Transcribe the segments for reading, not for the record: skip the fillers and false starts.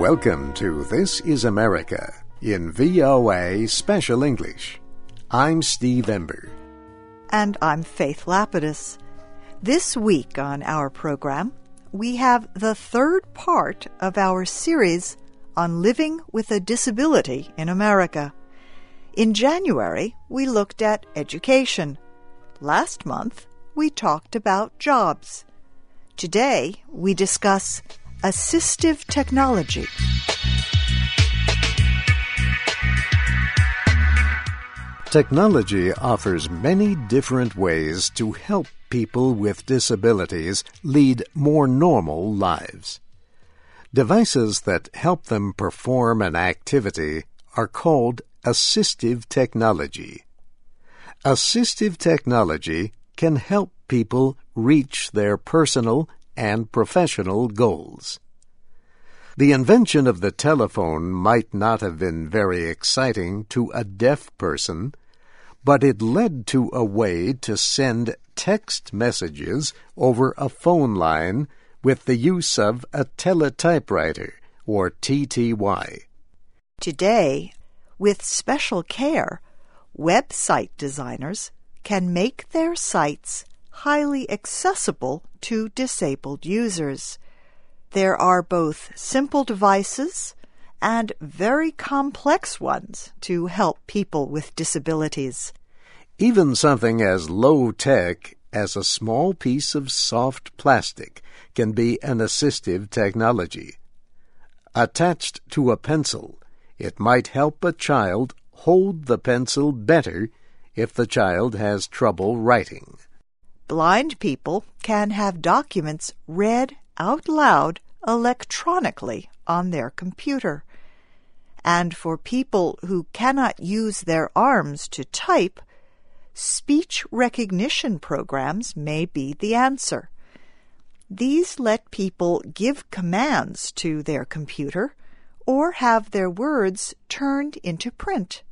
Welcome to This is America in VOA Special English. I'm Steve Ember. And I'm Faith Lapidus. This week on our program, we have the third part of our series on living with a disability in America. In January, we looked at education. Last month, we talked about jobs. Today, we discuss assistive technology. Technology offers many different ways to help people with disabilities lead more normal lives. Devices that help them perform an activity are called assistive technology. Assistive technology can help people reach their personal and professional goals. The invention of the telephone might not have been very exciting to a deaf person, but it led to a way to send text messages over a phone line with the use of a teletypewriter, or TTY. Today, with special care, website designers can make their sites highly accessible to disabled users. There are both simple devices and very complex ones to help people with disabilities. Even something as low-tech as a small piece of soft plastic can be an assistive technology. Attached to a pencil, it might help a child hold the pencil better if the child has trouble writing. Blind people can have documents read out loud electronically on their computer. And for people who cannot use their arms to type, speech recognition programs may be the answer. These let people give commands to their computer or have their words turned into print.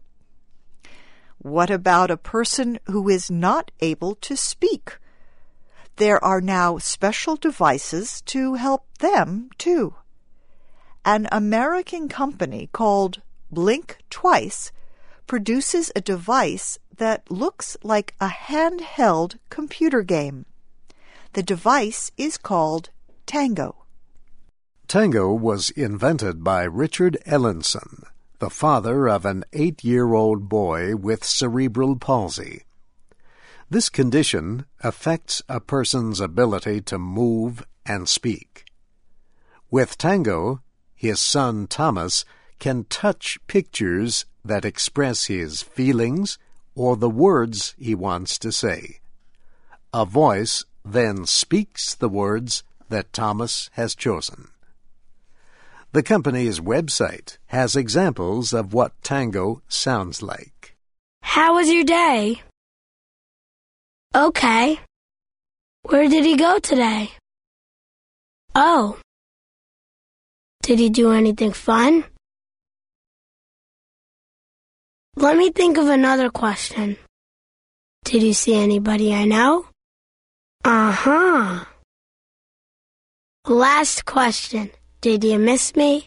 What about a person who is not able to speak? There are now special devices to help them, too. An American company called Blink Twice produces a device that looks like a handheld computer game. The device is called Tango. Tango was invented by Richard Ellenson, the father of an 8-year-old boy with cerebral palsy. This condition affects a person's ability to move and speak. With Tango, his son Thomas can touch pictures that express his feelings or the words he wants to say. A voice then speaks the words that Thomas has chosen. The company's website has examples of what Tango sounds like. How was your day? Okay. Where did he go today? Oh. Did he do anything fun? Let me think of another question. Did you see anybody I know? Uh-huh. Last question. Did you miss me?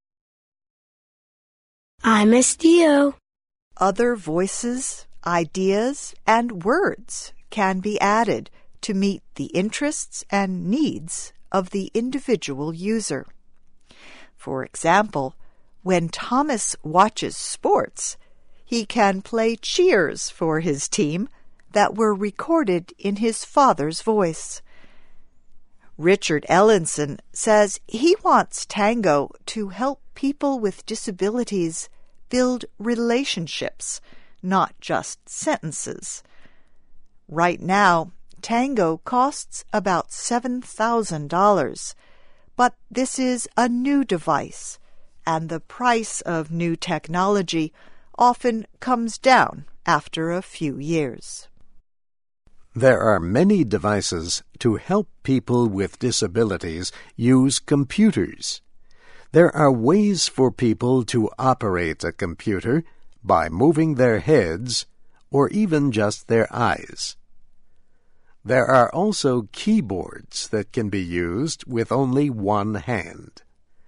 I missed you. Other voices, ideas, and words can be added to meet the interests and needs of the individual user. For example, when Thomas watches sports, he can play cheers for his team that were recorded in his father's voice. Richard Ellenson says he wants Tango to help people with disabilities build relationships, not just sentences. Right now, Tango costs about $7,000, but this is a new device, and the price of new technology often comes down after a few years. There are many devices to help people with disabilities use computers. There are ways for people to operate a computer by moving their heads or even just their eyes. There are also keyboards that can be used with only one hand.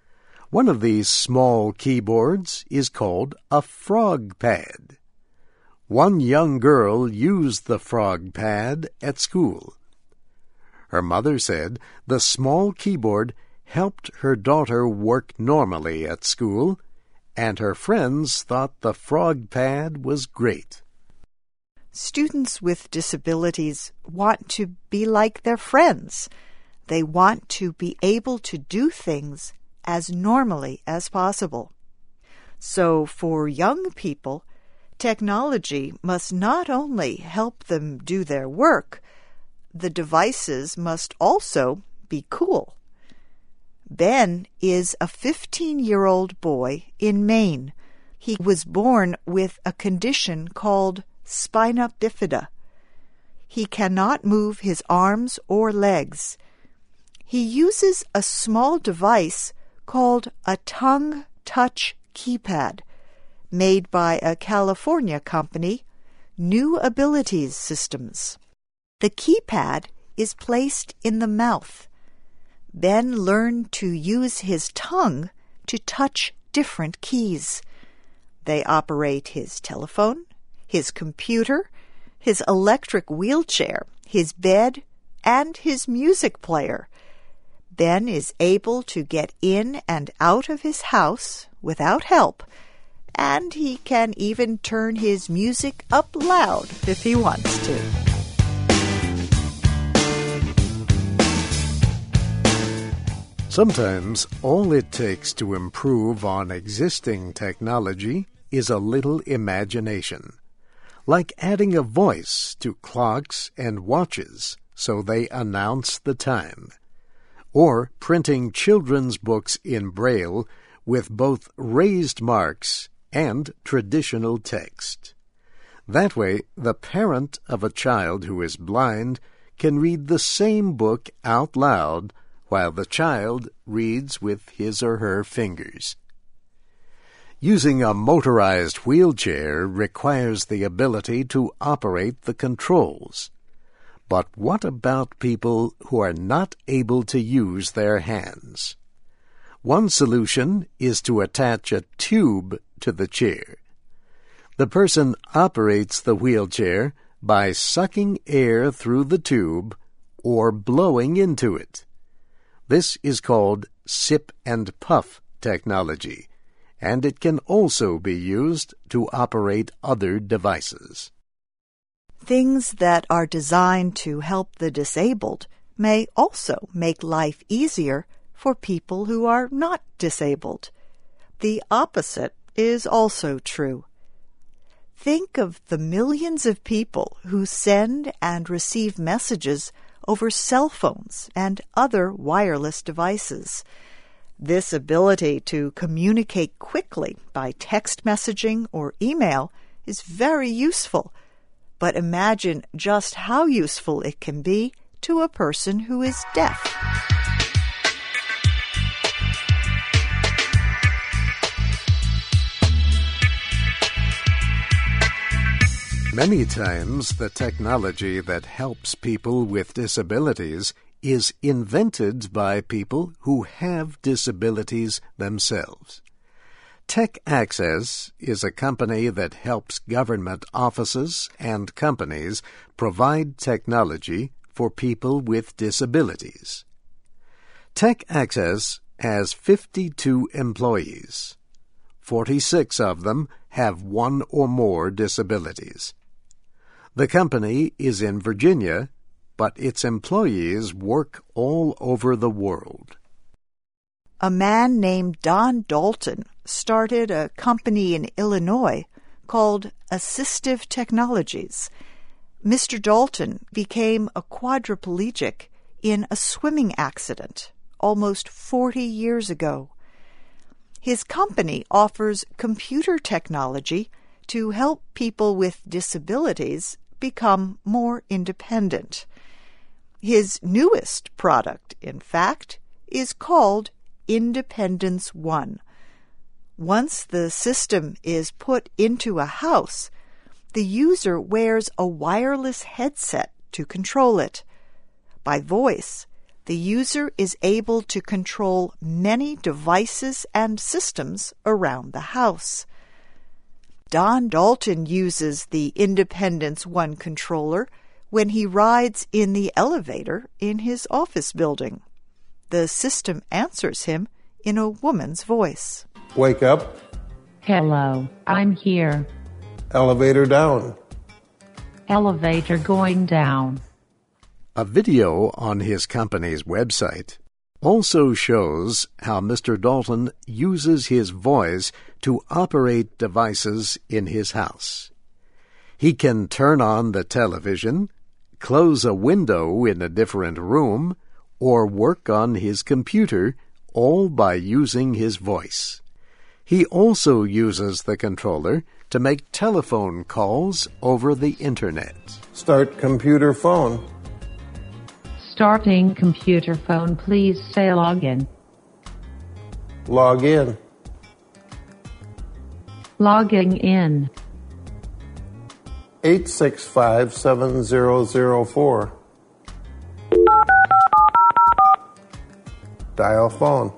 One of these small keyboards is called a frog pad. One young girl used the frog pad at school. Her mother said the small keyboard helped her daughter work normally at school, and her friends thought the frog pad was great. Students with disabilities want to be like their friends. They want to be able to do things as normally as possible. So for young people, technology must not only help them do their work, the devices must also be cool. Ben is a 15-year-old boy in Maine. He was born with a condition called spina bifida. He cannot move his arms or legs. He uses a small device called a tongue touch keypad, made by a California company, New Abilities Systems. The keypad is placed in the mouth. Ben learned to use his tongue to touch different keys. They operate his telephone, his computer, his electric wheelchair, his bed, and his music player. Ben is able to get in and out of his house without help, and he can even turn his music up loud if he wants to. Sometimes all it takes to improve on existing technology is a little imagination, like adding a voice to clocks and watches so they announce the time, or printing children's books in Braille with both raised marks and traditional text. That way, the parent of a child who is blind can read the same book out loud while the child reads with his or her fingers. Using a motorized wheelchair requires the ability to operate the controls. But what about people who are not able to use their hands? One solution is to attach a tube to the chair. The person operates the wheelchair by sucking air through the tube or blowing into it. This is called sip and puff technology, and it can also be used to operate other devices. Things that are designed to help the disabled may also make life easier for people who are not disabled. The opposite is also true. Think of the millions of people who send and receive messages over cell phones and other wireless devices. This ability to communicate quickly by text messaging or email is very useful, but imagine just how useful it can be to a person who is deaf. Many times the technology that helps people with disabilities is invented by people who have disabilities themselves. Tech Access is a company that helps government offices and companies provide technology for people with disabilities. Tech Access has 52 employees. 46 of them have one or more disabilities. The company is in Virginia, but its employees work all over the world. A man named Don Dalton started a company in Illinois called Assistive Technologies. Mr. Dalton became a quadriplegic in a swimming accident almost 40 years ago. His company offers computer technology to help people with disabilities become more independent. His newest product, in fact, is called Independence One. Once the system is put into a house, the user wears a wireless headset to control it. By voice, the user is able to control many devices and systems around the house. Don Dalton uses the Independence One controller when he rides in the elevator in his office building. The system answers him in a woman's voice. Wake up. Hello, I'm here. Elevator down. Elevator going down. A video on his company's website also shows how Mr. Dalton uses his voice to operate devices in his house. He can turn on the television, close a window in a different room, or work on his computer, all by using his voice. He also uses the controller to make telephone calls over the Internet. Start computer phone. Starting computer phone, please say login. Log in. Logging in. 865-7004. Dial phone.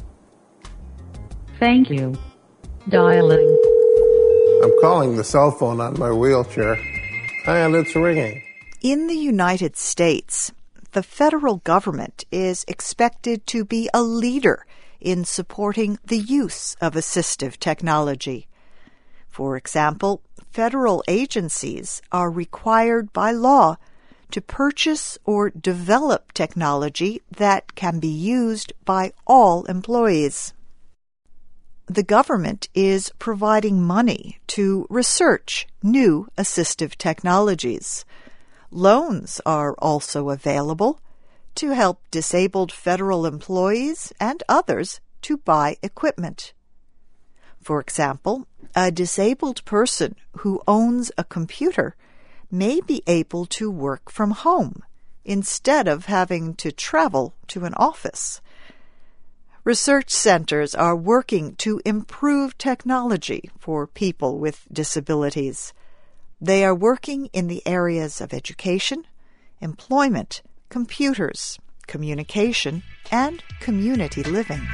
Thank you. Dialing. I'm calling the cell phone on my wheelchair, and it's ringing. In the United States, the federal government is expected to be a leader in supporting the use of assistive technology. For example, federal agencies are required by law to purchase or develop technology that can be used by all employees. The government is providing money to research new assistive technologies. Loans are also available to help disabled federal employees and others to buy equipment. For example, a disabled person who owns a computer may be able to work from home instead of having to travel to an office. Research centers are working to improve technology for people with disabilities. They are working in the areas of education, employment, computers, communication, and community living.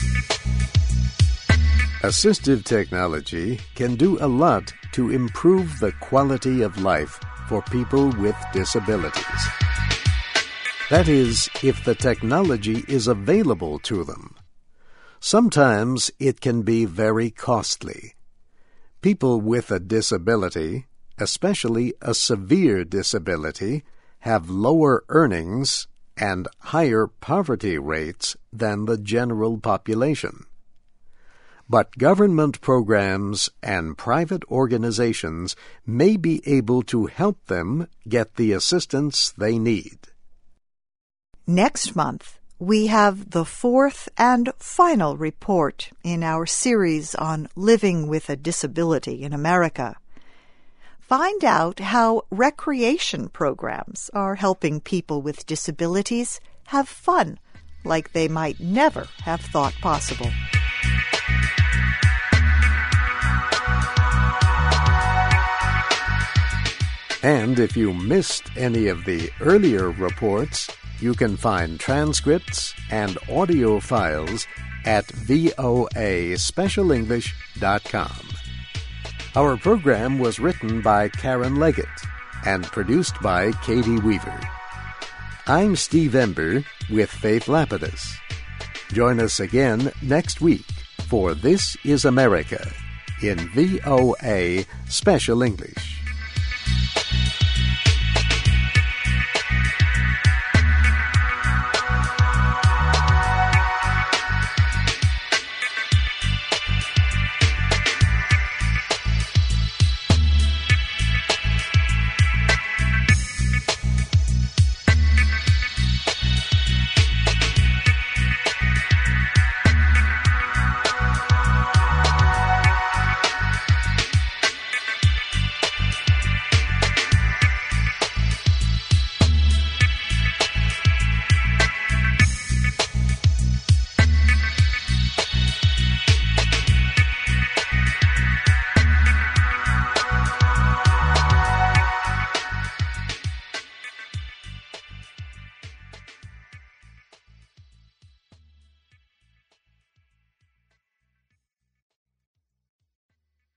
Assistive technology can do a lot to improve the quality of life for people with disabilities. That is, if the technology is available to them. Sometimes it can be very costly. People with a disability, especially a severe disability, have lower earnings and higher poverty rates than the general population. But government programs and private organizations may be able to help them get the assistance they need. Next month, we have the fourth and final report in our series on living with a disability in America. Find out how recreation programs are helping people with disabilities have fun like they might never have thought possible. And if you missed any of the earlier reports, you can find transcripts and audio files at voaspecialenglish.com. Our program was written by Karen Leggett and produced by Katie Weaver. I'm Steve Ember with Faith Lapidus. Join us again next week for This is America in VOA Special English.